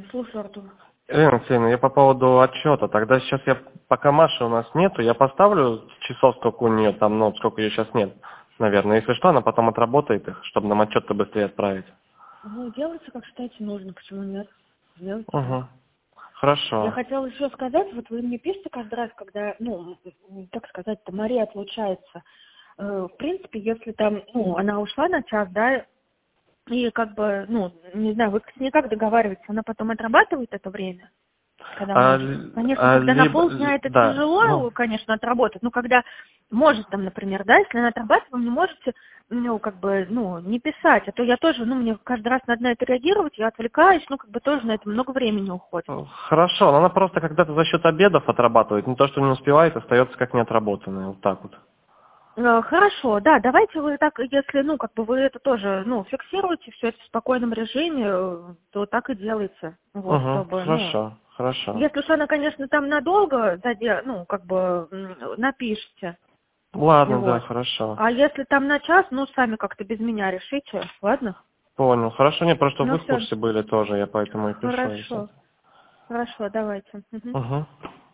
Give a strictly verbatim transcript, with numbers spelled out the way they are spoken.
слушаю, Артур. Ирина Алексеевна, я по поводу отчета. Тогда сейчас я, пока Маши у нас нету, я поставлю часов, сколько у нее там, ну, сколько ее сейчас нет, наверное. Если что, она потом отработает их, чтобы нам отчет-то быстрее отправить. Ну, делайте, как считаете нужно, почему нет? Делайте. Угу. Я Хорошо. хотела еще сказать, вот вы мне пишете каждый раз, когда, ну, как сказать-то, Мария отлучается. Э, В принципе, если там, ну, она ушла на час, да, и как бы, ну, не знаю, вы с ней как договариваетесь, она потом отрабатывает это время, когда А, может. л- Конечно, а, когда на либо, полдня л- это да, ну, тяжело, конечно, отработать, но когда может там, например, да, если она отрабатывает, вы мне можете, ну, как бы, ну, не писать, а то я тоже, ну, мне каждый раз надо на это реагировать, я отвлекаюсь, ну, как бы тоже на это много времени уходит. хорошо, но она просто когда-то за счет обедов отрабатывает, не то, что не успевает, остается как неотработанное, вот так вот. Э, Хорошо, да, давайте вы так, если, ну, как бы вы это тоже, ну, фиксируете все это в спокойном режиме, э, то так и делайте, вот, Угу, чтобы, ну, хорошо, хорошо. если уж она, конечно, там надолго, заде- ну, как бы м, напишите, Ладно, да, вот. хорошо. А если там на час, ну, сами как-то без меня решите, ладно? Понял. Хорошо, не, просто Ну, вы в все, курсе были тоже, я поэтому и пишу. И всё. хорошо, хорошо, давайте. Мгм. Угу.